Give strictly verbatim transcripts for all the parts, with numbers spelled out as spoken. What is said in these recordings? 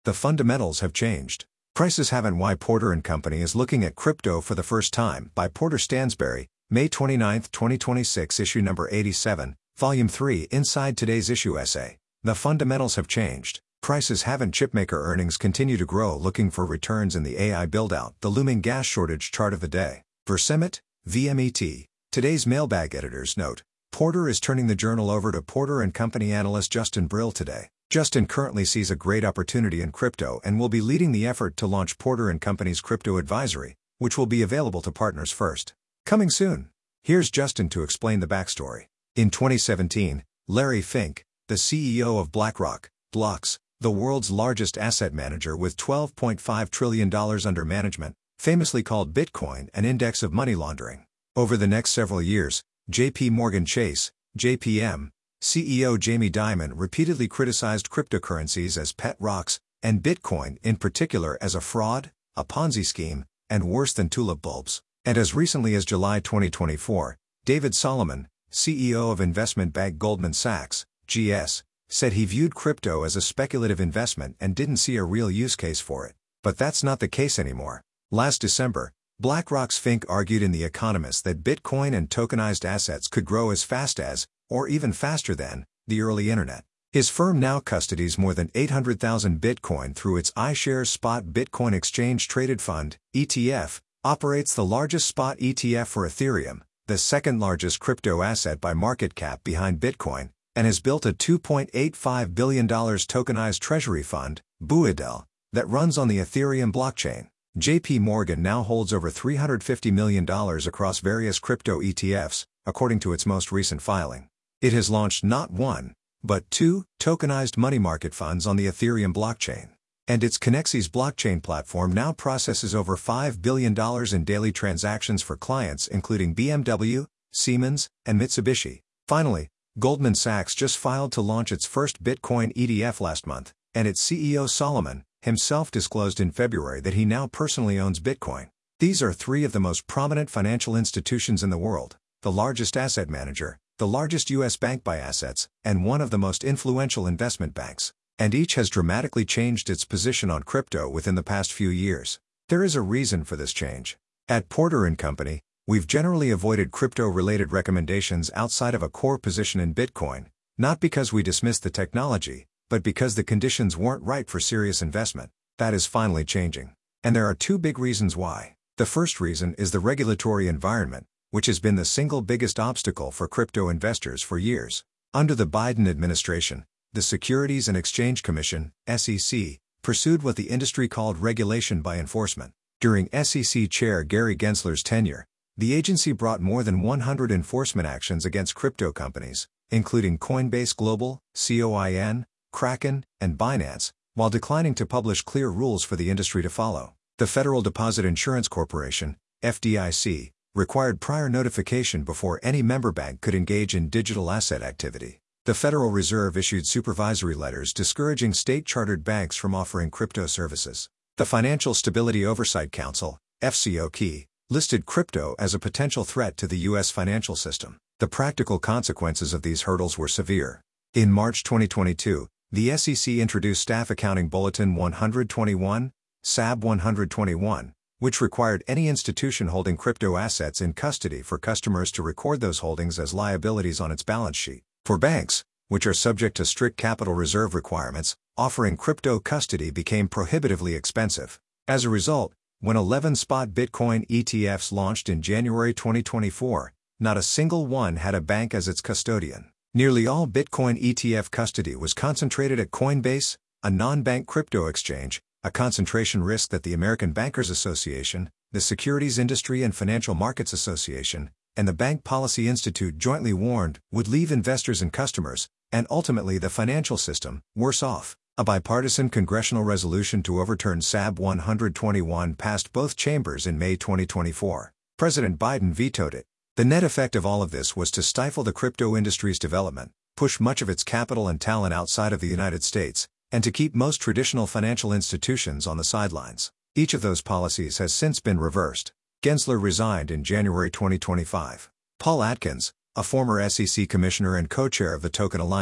The fundamentals have changed. Prices haven't. Why Porter and Company is looking at crypto for the first time, by Porter Stansberry, May twenty-ninth, twenty twenty-six, issue number eighty-seven, volume three. Inside today's issue essay. The fundamentals have changed. Prices haven't. Chipmaker earnings continue to grow, looking for returns in the A I build-out. The looming gas shortage chart of the day. Versemit, V M E T. Today's mailbag editor's note. Porter is turning the journal over to Porter and Company analyst Justin Brill today. Justin currently sees a great opportunity in crypto and will be leading the effort to launch Porter and Company's Crypto Advisory, which will be available to partners first. Coming soon. Here's Justin to explain the backstory. In twenty seventeen, Larry Fink, the C E O of BlackRock, Blocks, the world's largest asset manager with twelve point five trillion dollars under management, famously called Bitcoin an index of money laundering. Over the next several years, J P Morgan Chase, J P M, C E O Jamie Dimon repeatedly criticized cryptocurrencies as pet rocks, and Bitcoin in particular as a fraud, a Ponzi scheme, and worse than tulip bulbs. And as recently as July twenty twenty-four, David Solomon, C E O of investment bank Goldman Sachs, G S, said he viewed crypto as a speculative investment and didn't see a real use case for it. But that's not the case anymore. Last December, BlackRock's Fink argued in The Economist that Bitcoin and tokenized assets could grow as fast as, or even faster than, the early internet. His firm now custodies more than eight hundred thousand Bitcoin through its iShares Spot Bitcoin Exchange Traded Fund, E T F, operates the largest spot E T F for Ethereum, the second largest crypto asset by market cap behind Bitcoin, and has built a two point eight five billion dollars tokenized treasury fund, Buidel, that runs on the Ethereum blockchain. J P Morgan now holds over three hundred fifty million dollars across various crypto E T Fs, according to its most recent filing. It has launched not one, but two, tokenized money market funds on the Ethereum blockchain. And its Connexys blockchain platform now processes over five billion dollars in daily transactions for clients including B M W, Siemens, and Mitsubishi. Finally, Goldman Sachs just filed to launch its first Bitcoin E T F last month, and its C E O Solomon himself disclosed in February that he now personally owns Bitcoin. These are three of the most prominent financial institutions in the world, the largest asset manager, the largest U S bank by assets, and one of the most influential investment banks. And each has dramatically changed its position on crypto within the past few years. There is a reason for this change. At Porter and Company, we've generally avoided crypto-related recommendations outside of a core position in Bitcoin, not because we dismiss the technology, but because the conditions weren't right for serious investment. That is finally changing. And there are two big reasons why. The first reason is the regulatory environment, which has been the single biggest obstacle for crypto investors for years. Under the Biden administration, the Securities and Exchange Commission, S E C, pursued what the industry called regulation by enforcement. During S E C Chair Gary Gensler's tenure, the agency brought more than one hundred enforcement actions against crypto companies, including Coinbase Global, COIN, Kraken, and Binance, while declining to publish clear rules for the industry to follow. The Federal Deposit Insurance Corporation, F D I C, required prior notification before any member bank could engage in digital asset activity. The Federal Reserve issued supervisory letters discouraging state-chartered banks from offering crypto services. The Financial Stability Oversight Council, F C O C, listed crypto as a potential threat to the U S financial system. The practical consequences of these hurdles were severe. In March twenty twenty-two, the S E C introduced Staff Accounting Bulletin one twenty-one, S A B one twenty-one, which required any institution holding crypto assets in custody for customers to record those holdings as liabilities on its balance sheet. For banks, which are subject to strict capital reserve requirements, offering crypto custody became prohibitively expensive. As a result, when eleven spot Bitcoin E T Fs launched in January twenty twenty-four, not a single one had a bank as its custodian. Nearly all Bitcoin E T F custody was concentrated at Coinbase, a non-bank crypto exchange, a concentration risk that the American Bankers Association, the Securities Industry and Financial Markets Association, and the Bank Policy Institute jointly warned would leave investors and customers, and ultimately the financial system, worse off. A bipartisan congressional resolution to overturn S A B one twenty-one passed both chambers in May twenty twenty-four. President Biden vetoed it. The net effect of all of this was to stifle the crypto industry's development, push much of its capital and talent outside of the United States, and to keep most traditional financial institutions on the sidelines. Each of those policies has since been reversed. Gensler resigned in January twenty twenty-five. Paul Atkins, a former S E C commissioner and co-chair of the Token Alliance,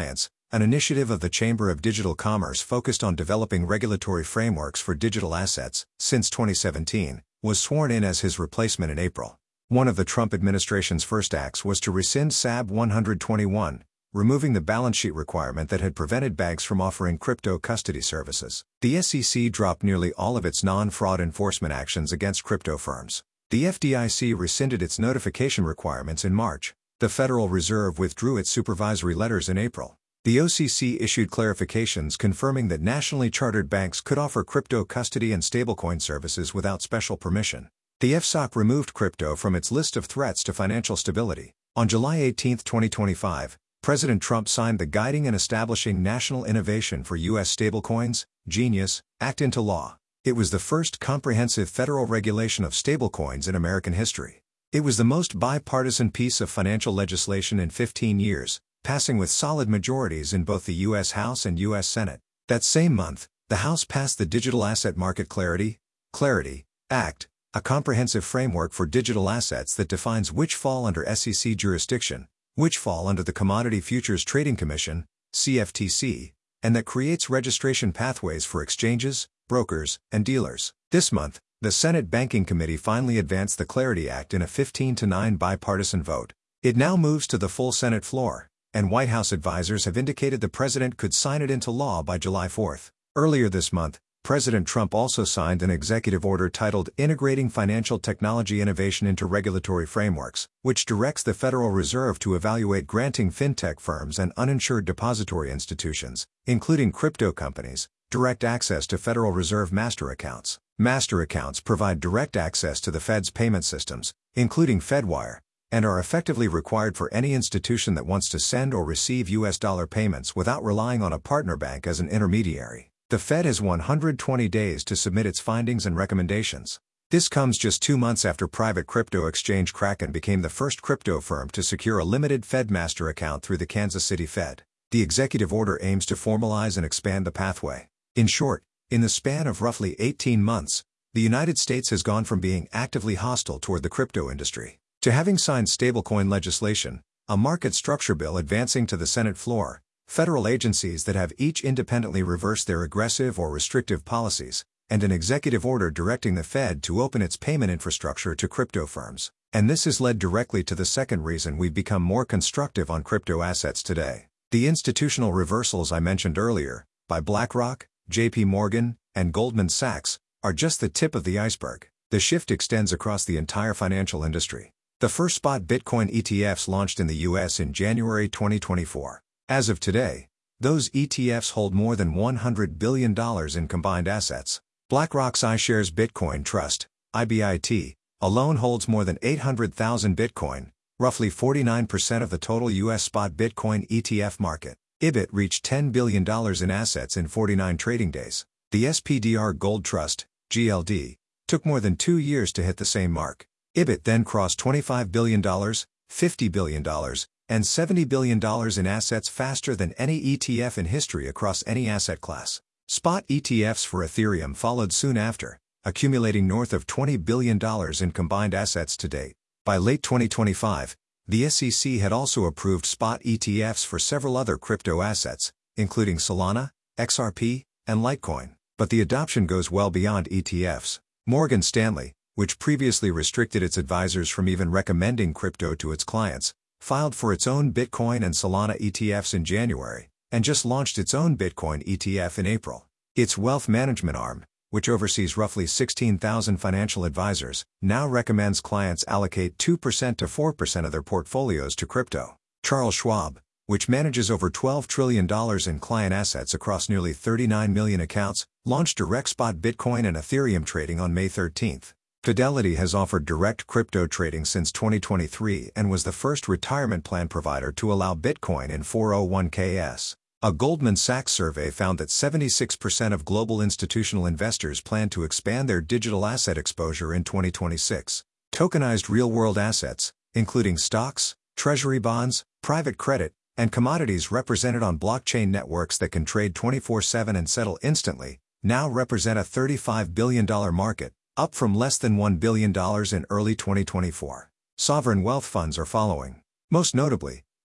an initiative of the Chamber of Digital Commerce focused on developing regulatory frameworks for digital assets, since twenty seventeen, was sworn in as his replacement in April. One of the Trump administration's first acts was to rescind S A B one twenty-one, removing the balance sheet requirement that had prevented banks from offering crypto custody services. The S E C dropped nearly all of its non-fraud enforcement actions against crypto firms. The F D I C rescinded its notification requirements in March. The Federal Reserve withdrew its supervisory letters in April. The O C C issued clarifications confirming that nationally chartered banks could offer crypto custody and stablecoin services without special permission. The F S O C removed crypto from its list of threats to financial stability. On July eighteenth, twenty twenty-five, President Trump signed the Guiding and Establishing National Innovation for U S Stablecoins, GENIUS, Act into law. It was the first comprehensive federal regulation of stablecoins in American history. It was the most bipartisan piece of financial legislation in fifteen years, passing with solid majorities in both the U S House and U S Senate. That same month, the House passed the Digital Asset Market Clarity, Clarity Act, a comprehensive framework for digital assets that defines which fall under S E C jurisdiction, which fall under the Commodity Futures Trading Commission, C F T C, and that creates registration pathways for exchanges, brokers, and dealers. This month, the Senate Banking Committee finally advanced the Clarity Act in a fifteen to nine bipartisan vote. It now moves to the full Senate floor, and White House advisors have indicated the president could sign it into law by July fourth. Earlier this month, President Trump also signed an executive order titled Integrating Financial Technology Innovation into Regulatory Frameworks, which directs the Federal Reserve to evaluate granting fintech firms and uninsured depository institutions, including crypto companies, direct access to Federal Reserve master accounts. Master accounts provide direct access to the Fed's payment systems, including Fedwire, and are effectively required for any institution that wants to send or receive U S dollar payments without relying on a partner bank as an intermediary. The Fed has one hundred twenty days to submit its findings and recommendations. This comes just two months after private crypto exchange Kraken became the first crypto firm to secure a limited Fed master account through the Kansas City Fed. The executive order aims to formalize and expand the pathway. In short, in the span of roughly eighteen months, the United States has gone from being actively hostile toward the crypto industry to having signed stablecoin legislation, a market structure bill advancing to the Senate floor, federal agencies that have each independently reversed their aggressive or restrictive policies, and an executive order directing the Fed to open its payment infrastructure to crypto firms. And this has led directly to the second reason we've become more constructive on crypto assets today. The institutional reversals I mentioned earlier, by BlackRock, J P Morgan, and Goldman Sachs, are just the tip of the iceberg. The shift extends across the entire financial industry. The first spot Bitcoin E T Fs launched in the U S in January twenty twenty-four. As of today, those E T Fs hold more than one hundred billion dollars in combined assets. BlackRock's iShares Bitcoin Trust, I B I T, alone holds more than eight hundred thousand Bitcoin, roughly forty-nine percent of the total U S spot Bitcoin E T F market. I B I T reached ten billion dollars in assets in forty-nine trading days. The S P D R Gold Trust, G L D, took more than two years to hit the same mark. I B I T then crossed twenty-five billion dollars, fifty billion dollars, and seventy billion dollars in assets faster than any E T F in history across any asset class. Spot E T Fs for Ethereum followed soon after, accumulating north of twenty billion dollars in combined assets to date. By late twenty twenty-five, the S E C had also approved spot E T Fs for several other crypto assets, including Solana, X R P, and Litecoin. But the adoption goes well beyond E T Fs. Morgan Stanley, which previously restricted its advisors from even recommending crypto to its clients, filed for its own Bitcoin and Solana E T Fs in January, and just launched its own Bitcoin E T F in April. Its wealth management arm, which oversees roughly sixteen thousand financial advisors, now recommends clients allocate two percent to four percent of their portfolios to crypto. Charles Schwab, which manages over twelve trillion dollars in client assets across nearly thirty-nine million accounts, launched direct spot Bitcoin and Ethereum trading on May thirteenth. Fidelity has offered direct crypto trading since twenty twenty-three and was the first retirement plan provider to allow Bitcoin in four oh one K s. A Goldman Sachs survey found that seventy-six percent of global institutional investors plan to expand their digital asset exposure in twenty twenty-six. Tokenized real-world assets, including stocks, treasury bonds, private credit, and commodities represented on blockchain networks that can trade twenty-four seven and settle instantly, now represent a thirty-five billion dollars market, up from less than one billion dollars in early twenty twenty-four. Sovereign wealth funds are following. Most notably,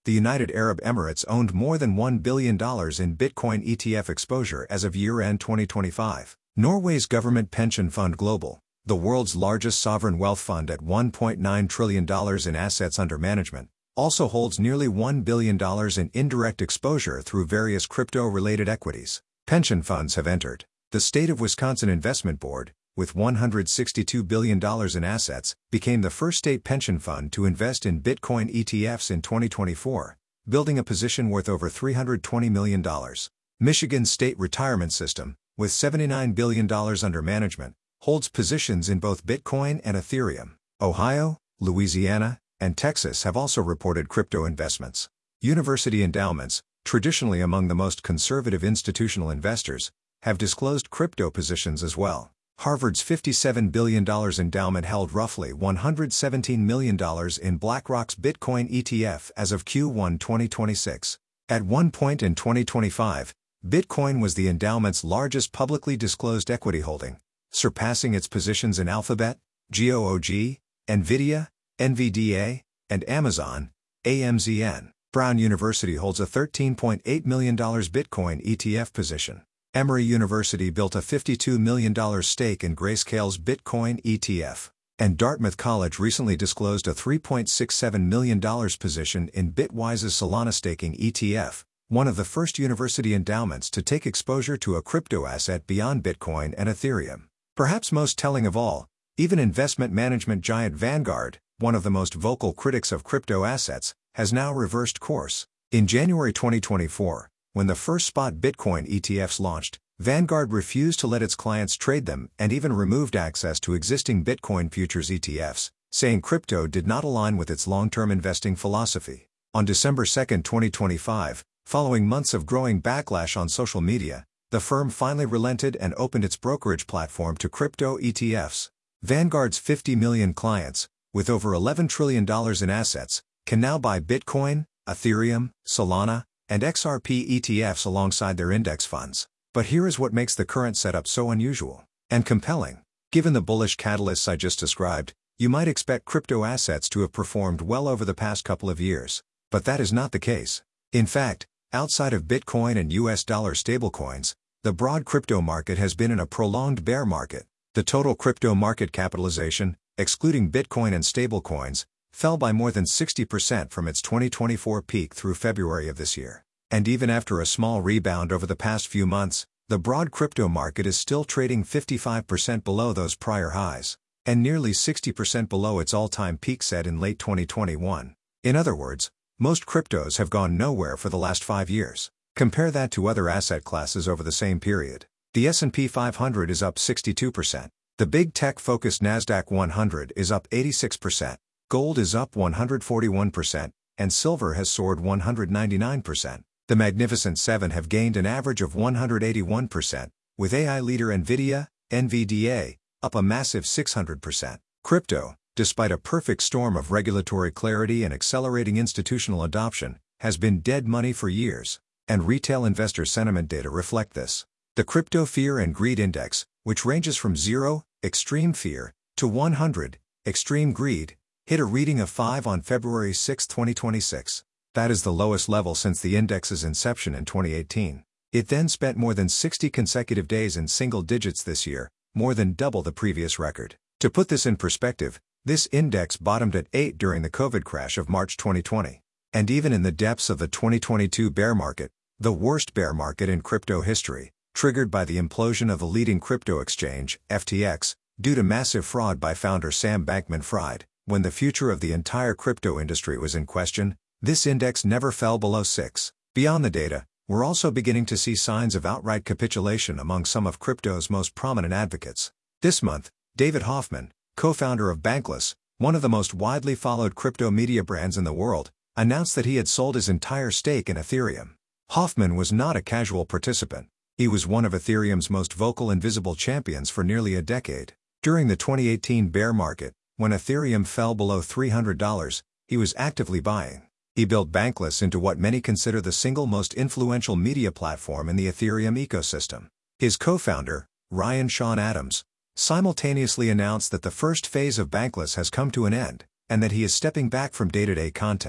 the United Arab Emirates owned more than one billion dollars in Bitcoin E T F exposure as of year-end twenty twenty-five. Norway's government pension fund Global, the world's largest sovereign wealth fund at one point nine trillion dollars in assets under management, also holds nearly one billion dollars in indirect exposure through various crypto-related equities. Pension funds have entered. The State of Wisconsin Investment Board, with one hundred sixty-two billion dollars in assets, became the first state pension fund to invest in Bitcoin E T Fs in twenty twenty-four, building a position worth over three hundred twenty million dollars. Michigan's State Retirement System, with seventy-nine billion dollars under management, holds positions in both Bitcoin and Ethereum. Ohio, Louisiana, and Texas have also reported crypto investments. University endowments, traditionally among the most conservative institutional investors, have disclosed crypto positions as well. Harvard's fifty-seven billion dollars endowment held roughly one hundred seventeen million dollars in BlackRock's Bitcoin E T F as of Q one twenty twenty-six. At one point in twenty twenty-five, Bitcoin was the endowment's largest publicly disclosed equity holding, surpassing its positions in Alphabet, G O O G, NVIDIA, N V D A, and Amazon, A M Z N. Brown University holds a thirteen point eight million dollars Bitcoin E T F position. Emory University built a fifty-two million dollars stake in Grayscale's Bitcoin E T F. And Dartmouth College recently disclosed a three point six seven million dollars position in Bitwise's Solana staking E T F, one of the first university endowments to take exposure to a crypto asset beyond Bitcoin and Ethereum. Perhaps most telling of all, even investment management giant Vanguard, one of the most vocal critics of crypto assets, has now reversed course. In January twenty twenty-four, when the first spot Bitcoin E T Fs launched, Vanguard refused to let its clients trade them and even removed access to existing Bitcoin futures E T Fs, saying crypto did not align with its long-term investing philosophy. On December second twenty twenty-five, following months of growing backlash on social media, the firm finally relented and opened its brokerage platform to crypto E T Fs. Vanguard's fifty million clients, with over eleven trillion dollars in assets, can now buy Bitcoin, Ethereum, Solana, and X R P E T Fs alongside their index funds. But here is what makes the current setup so unusual and compelling. Given the bullish catalysts I just described, you might expect crypto assets to have performed well over the past couple of years. But that is not the case. In fact, outside of Bitcoin and U S dollar stablecoins, the broad crypto market has been in a prolonged bear market. The total crypto market capitalization, excluding Bitcoin and stablecoins, fell by more than sixty percent from its twenty twenty-four peak through February of this year. And even after a small rebound over the past few months, the broad crypto market is still trading fifty-five percent below those prior highs, and nearly sixty percent below its all-time peak set in late twenty twenty-one. In other words, most cryptos have gone nowhere for the last five years. Compare that to other asset classes over the same period. The S and P five hundred is up sixty-two percent. The big tech-focused NASDAQ one hundred is up eighty-six percent. Gold is up one hundred forty-one percent, and silver has soared one hundred ninety-nine percent. The Magnificent Seven have gained an average of one hundred eighty-one percent, with A I leader NVIDIA, N V D A, up a massive six hundred percent. Crypto, despite a perfect storm of regulatory clarity and accelerating institutional adoption, has been dead money for years, and retail investor sentiment data reflect this. The Crypto Fear and Greed Index, which ranges from zero, extreme fear, to one hundred, extreme greed, hit a reading of five on February sixth twenty twenty-six. That is the lowest level since the index's inception in twenty eighteen. It then spent more than sixty consecutive days in single digits this year, more than double the previous record. To put this in perspective, this index bottomed at eight during the COVID crash of March twenty twenty. And even in the depths of the twenty twenty-two bear market, the worst bear market in crypto history, triggered by the implosion of the leading crypto exchange, F T X, due to massive fraud by founder Sam Bankman-Fried, when the future of the entire crypto industry was in question, this index never fell below six. Beyond the data, we're also beginning to see signs of outright capitulation among some of crypto's most prominent advocates. This month, David Hoffman, co-founder of Bankless, one of the most widely followed crypto media brands in the world, announced that he had sold his entire stake in Ethereum. Hoffman was not a casual participant. He was one of Ethereum's most vocal and visible champions for nearly a decade. During the twenty eighteen bear market, when Ethereum fell below three hundred dollars, he was actively buying. He built Bankless into what many consider the single most influential media platform in the Ethereum ecosystem. His co-founder, Ryan Sean Adams, simultaneously announced that the first phase of Bankless has come to an end, and that he is stepping back from day-to-day content.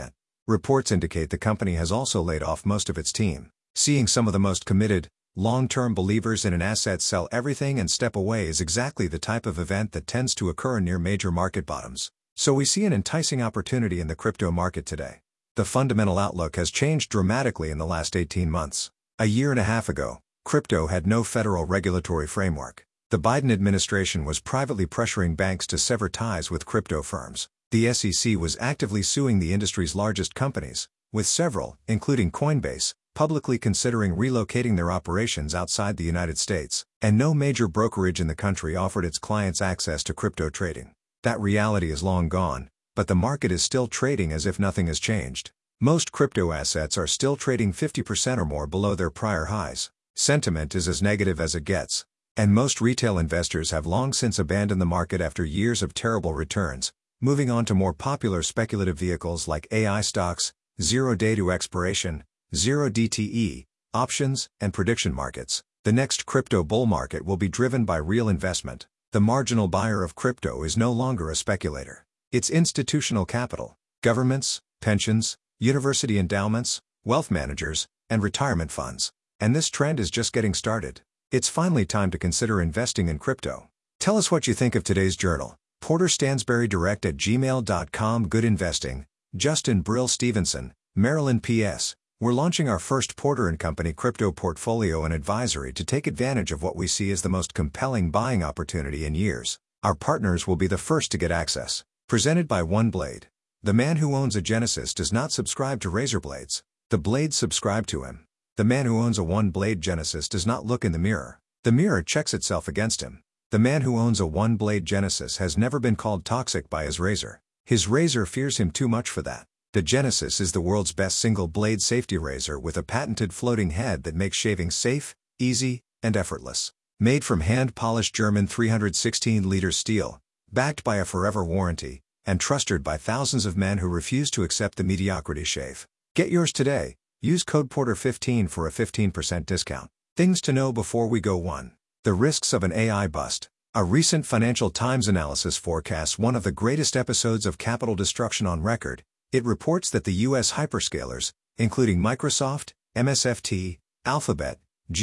Reports indicate the company has also laid off most of its team. Seeing some of the most committed, long-term believers in an asset sell everything and step away is exactly the type of event that tends to occur near major market bottoms. So we see an enticing opportunity in the crypto market today. The fundamental outlook has changed dramatically in the last eighteen months. A year and a half ago, crypto had no federal regulatory framework. The Biden administration was privately pressuring banks to sever ties with crypto firms. The S E C was actively suing the industry's largest companies, with several, including Coinbase, publicly considering relocating their operations outside the United States, and no major brokerage in the country offered its clients access to crypto trading. That reality is long gone, but the market is still trading as if nothing has changed. Most crypto assets are still trading fifty percent or more below their prior highs. Sentiment is as negative as it gets, and most retail investors have long since abandoned the market after years of terrible returns, moving on to more popular speculative vehicles like A I stocks, zero day to expiration, zero D T E, options, and prediction markets. The next crypto bull market will be driven by real investment. The marginal buyer of crypto is no longer a speculator. It's institutional capital, governments, pensions, university endowments, wealth managers, and retirement funds. And this trend is just getting started. It's finally time to consider investing in crypto. Tell us what you think of today's journal. Porter Stansberry Direct at gmail dot com. Good investing. Justin Brill Stevenson, Maryland, P S We're launching our first Porter and Company crypto portfolio and advisory to take advantage of what we see as the most compelling buying opportunity in years. Our partners will be the first to get access. Presented by OneBlade. The man who owns a Genesis does not subscribe to razor blades. The blades subscribe to him. The man who owns a OneBlade Genesis does not look in the mirror. The mirror checks itself against him. The man who owns a OneBlade Genesis has never been called toxic by his razor. His razor fears him too much for that. The Genesis is the world's best single-blade safety razor with a patented floating head that makes shaving safe, easy, and effortless. Made from hand-polished German three hundred sixteen liter steel, backed by a forever warranty, and trusted by thousands of men who refuse to accept the mediocrity shave. Get yours today. Use code Porter fifteen for a fifteen percent discount. Things to know before we go. one. The risks of an A I bust. A recent Financial Times analysis forecasts one of the greatest episodes of capital destruction on record. It reports that the U S hyperscalers, including Microsoft, M S F T, Alphabet,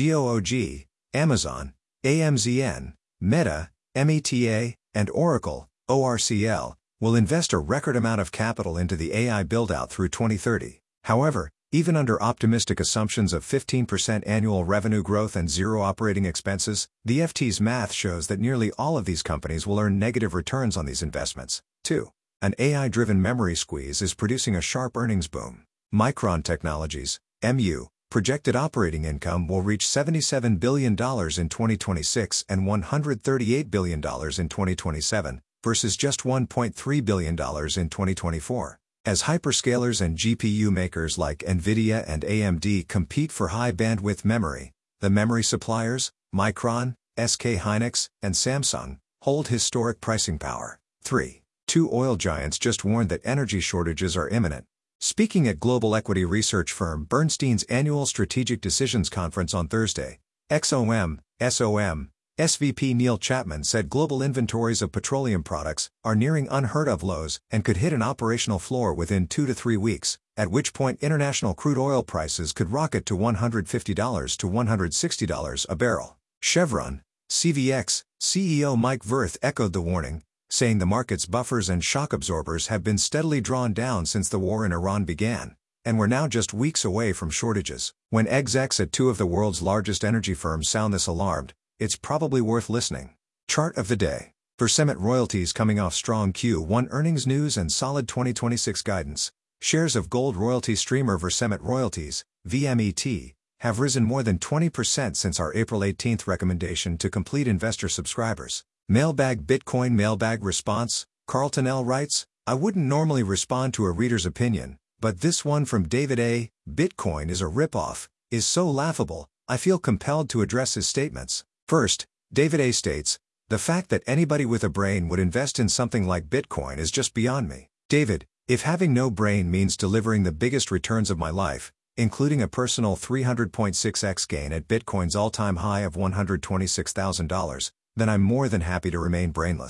Goog, Amazon, A M Z N, Meta, Meta, and Oracle, O R C L, will invest a record amount of capital into the A I build-out through twenty thirty. However, even under optimistic assumptions of fifteen percent annual revenue growth and zero operating expenses, the F T's math shows that nearly all of these companies will earn negative returns on these investments. two. An A I-driven memory squeeze is producing a sharp earnings boom. Micron Technologies, M U, projected operating income will reach seventy-seven billion dollars in twenty twenty-six and one hundred thirty-eight billion dollars in twenty twenty-seven, versus just one point three billion dollars in twenty twenty-four. As hyperscalers and G P U makers like NVIDIA and A M D compete for high-bandwidth memory, the memory suppliers, Micron, S K Hynix, and Samsung, hold historic pricing power. three. Two oil giants just warned that energy shortages are imminent. Speaking at global equity research firm Bernstein's annual Strategic Decisions Conference on Thursday, X O M, S O M, S V P Neil Chapman said global inventories of petroleum products are nearing unheard-of lows and could hit an operational floor within two to three weeks, at which point international crude oil prices could rocket to one hundred fifty to one hundred sixty dollars a barrel. Chevron, C V X, C E O Mike Wirth echoed the warning, saying the market's buffers and shock absorbers have been steadily drawn down since the war in Iran began, and we're now just weeks away from shortages. When execs at two of the world's largest energy firms sound this alarmed, it's probably worth listening. Chart of the day. Versamet Royalties coming off strong Q one earnings news and solid twenty twenty-six guidance. Shares of gold royalty streamer Versamet Royalties, V M E T, have risen more than twenty percent since our April eighteenth recommendation to complete investor subscribers. Mailbag Bitcoin Mailbag Response. Carlton L. writes, I wouldn't normally respond to a reader's opinion, but this one from David A., Bitcoin is a ripoff, is so laughable, I feel compelled to address his statements. First, David A. states, the fact that anybody with a brain would invest in something like Bitcoin is just beyond me. David, if having no brain means delivering the biggest returns of my life, including a personal three hundred point six x gain at Bitcoin's all-time high of one hundred twenty-six thousand dollars, then I'm more than happy to remain brainless.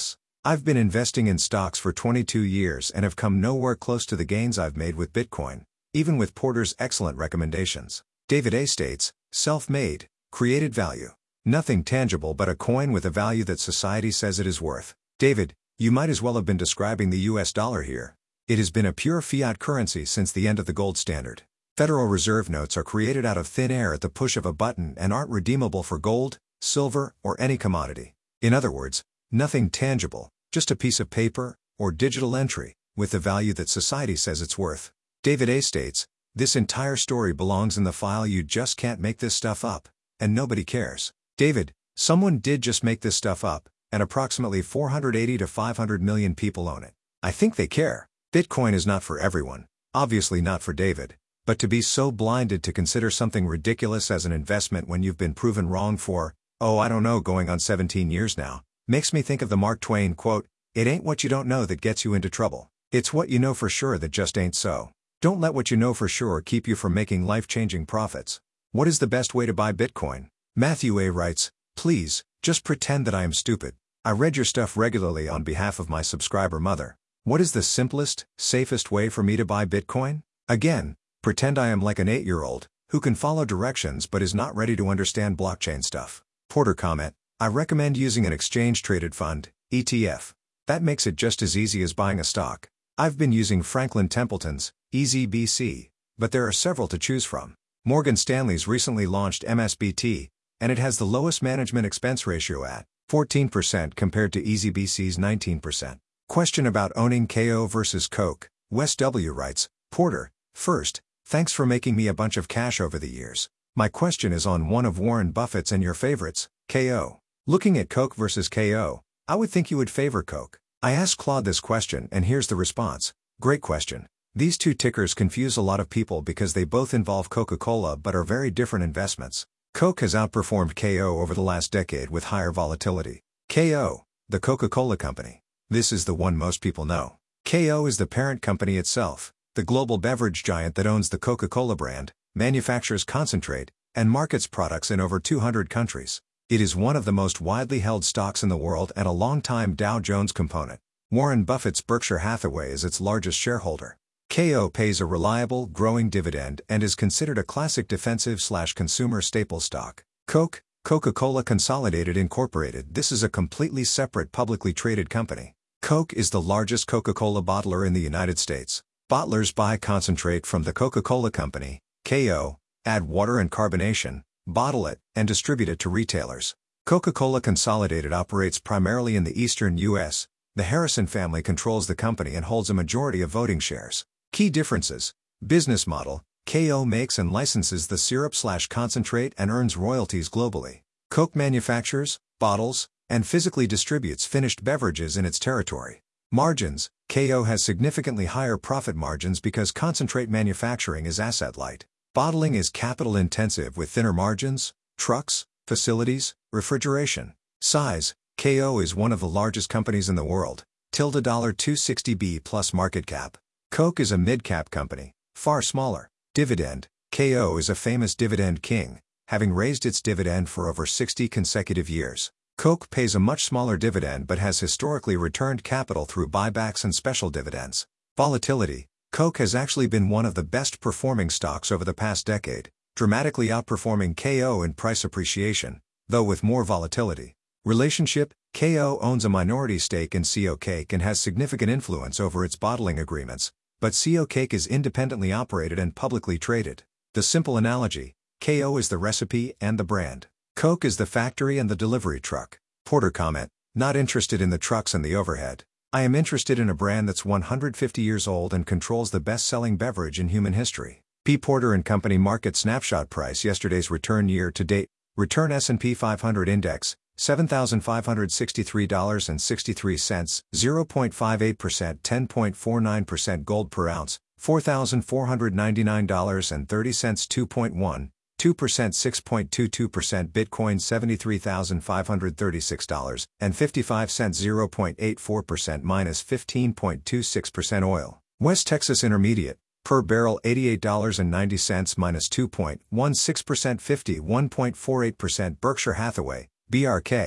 I've been investing in stocks for twenty-two years and have come nowhere close to the gains I've made with Bitcoin, even with Porter's excellent recommendations. David A. states, self-made, created value. Nothing tangible but a coin with a value that society says it is worth. David, you might as well have been describing the U S dollar here. It has been a pure fiat currency since the end of the gold standard. Federal Reserve notes are created out of thin air at the push of a button and aren't redeemable for gold, silver, or any commodity. In other words, nothing tangible, just a piece of paper, or digital entry, with the value that society says it's worth. David A. states, this entire story belongs in the file. You just can't make this stuff up, and nobody cares. David, someone did just make this stuff up, and approximately four hundred eighty to five hundred million people own it. I think they care. Bitcoin is not for everyone, obviously not for David, but to be so blinded to consider something ridiculous as an investment when you've been proven wrong for, oh I don't know going on seventeen years now, makes me think of the Mark Twain quote, it ain't what you don't know that gets you into trouble. It's what you know for sure that just ain't so. Don't let what you know for sure keep you from making life-changing profits. What is the best way to buy Bitcoin? Matthew A. writes, please, just pretend that I am stupid. I read your stuff regularly on behalf of my subscriber mother. What is the simplest, safest way for me to buy Bitcoin? Again, pretend I am like an eight-year-old, who can follow directions but is not ready to understand blockchain stuff. Porter comment, I recommend using an exchange-traded fund, E T F. That makes it just as easy as buying a stock. I've been using Franklin Templeton's, E Z B C, but there are several to choose from. Morgan Stanley's recently launched M S B T, and it has the lowest management expense ratio at fourteen percent compared to E Z B C's nineteen percent. Question about owning K O versus Coke. Wes W. writes, Porter, first, thanks for making me a bunch of cash over the years. My question is on one of Warren Buffett's and your favorites, K O. Looking at Coke versus K O, I would think you would favor Coke. I asked Claude this question and here's the response. Great question. These two tickers confuse a lot of people because they both involve Coca-Cola but are very different investments. Coke has outperformed K O over the last decade with higher volatility. K O, the Coca-Cola Company. This is the one most people know. K O is the parent company itself, the global beverage giant that owns the Coca-Cola brand, manufactures concentrate, and markets products in over two hundred countries. It is one of the most widely held stocks in the world and a long-time Dow Jones component. Warren Buffett's Berkshire Hathaway is its largest shareholder. K O pays a reliable, growing dividend and is considered a classic defensive-slash-consumer staple stock. Coke, Coca-Cola Consolidated Incorporated. This is a completely separate publicly traded company. Coke is the largest Coca-Cola bottler in the United States. Bottlers buy concentrate from the Coca-Cola Company, K O, add water and carbonation, bottle it, and distribute it to retailers. Coca-Cola Consolidated operates primarily in the eastern U S. The Harrison family controls the company and holds a majority of voting shares. Key differences. Business model. K O makes and licenses the syrup-slash-concentrate and earns royalties globally. Coke manufactures, bottles, and physically distributes finished beverages in its territory. Margins. K O has significantly higher profit margins because concentrate manufacturing is asset-light. Bottling is capital-intensive with thinner margins, trucks, facilities, refrigeration. Size. K O is one of the largest companies in the world. Tilde two hundred sixty billion plus market cap. Coke is a mid-cap company, far smaller. Dividend. K O is a famous dividend king, having raised its dividend for over sixty consecutive years. Coke pays a much smaller dividend but has historically returned capital through buybacks and special dividends. Volatility. Coke has actually been one of the best performing stocks over the past decade, dramatically outperforming K O in price appreciation, though with more volatility. Relationship. K O owns a minority stake in C O Cake and has significant influence over its bottling agreements, but C O Cake is independently operated and publicly traded. The simple analogy, K O is the recipe and the brand. Coke is the factory and the delivery truck. Porter comment, not interested in the trucks and the overhead. I am interested in a brand that's one hundred fifty years old and controls the best-selling beverage in human history. P. Porter and Company Market Snapshot Price. Yesterday's return year to date. Return S and P five hundred Index, seven thousand five hundred sixty-three dollars and sixty-three cents, zero point five eight percent, ten point four nine percent gold per ounce, four thousand four hundred ninety-nine dollars and thirty cents, two point one, two percent, six point two two percent Bitcoin, seventy-three thousand five hundred thirty-six dollars and fifty-five cents, zero point eight four percent minus fifteen point two six percent oil. West Texas Intermediate, per barrel eighty-eight dollars and ninety cents minus two point one six percent, fifty-one point four eight percent Berkshire Hathaway, B R K,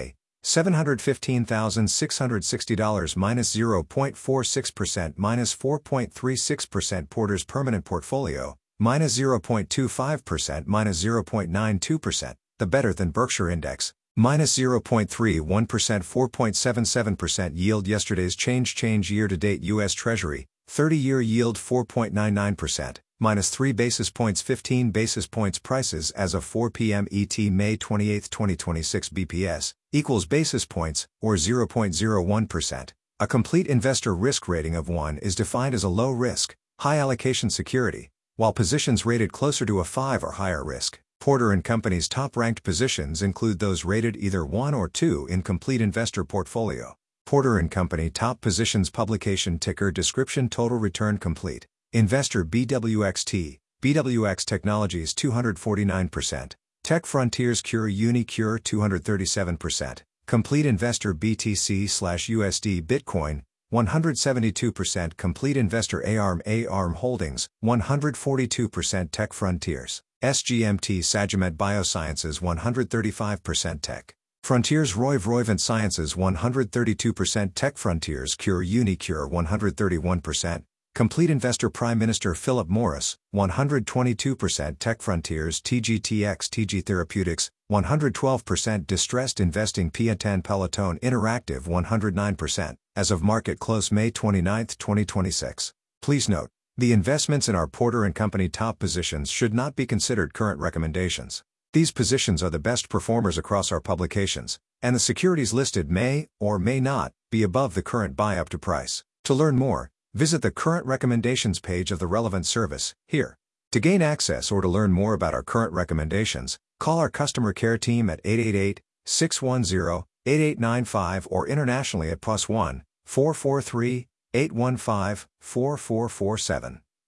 seven hundred fifteen thousand six hundred sixty dollars minus zero point four six percent minus four point three six percent Porter's permanent portfolio, minus zero point two five percent minus zero point nine two percent, the better than Berkshire Index, minus zero point three one percent four point seven seven percent yield. Yesterday's change change year-to-date U S Treasury, thirty-year yield four point nine nine percent, minus three basis points fifteen basis points. Prices as of four p m E T May twenty-eighth twenty twenty-six. B P S, equals basis points, or zero point zero one percent. A complete investor risk rating of one is defined as a low risk, high allocation security, while positions rated closer to a five are higher risk. Porter and Company's top-ranked positions include those rated either one or two in complete investor portfolio. Porter and Company top positions. Publication ticker description. Total return complete investor B W X T, B W X Technologies two hundred forty-nine percent, Tech Frontiers Cure Unicure two hundred thirty-seven percent, Complete Investor B T C slash U S D Bitcoin one hundred seventy-two percent, Complete Investor A R M A R M Holdings one hundred forty-two percent, Tech Frontiers S G M T Sagimet Biosciences one hundred thirty-five percent, Tech Frontiers Roiv Roivant Sciences one hundred thirty-two percent, Tech Frontiers Cure Unicure one hundred thirty-one percent, Complete Investor Prime Minister Philip Morris one hundred twenty-two percent, Tech Frontiers T G T X T G Therapeutics one hundred twelve percent, Distressed Investing P A ten Peloton Interactive one hundred nine percent, as of market close May twenty-ninth twenty twenty-six. Please note, the investments in our Porter and Company top positions should not be considered current recommendations. These positions are the best performers across our publications, and the securities listed may, or may not, be above the current buy-up to price. To learn more, visit the Current Recommendations page of the relevant service, here. To gain access or to learn more about our current recommendations, call our customer care team at eight eight eight, six one zero, eight eight nine five or internationally at plus one, four four three, eight one five, four four four seven.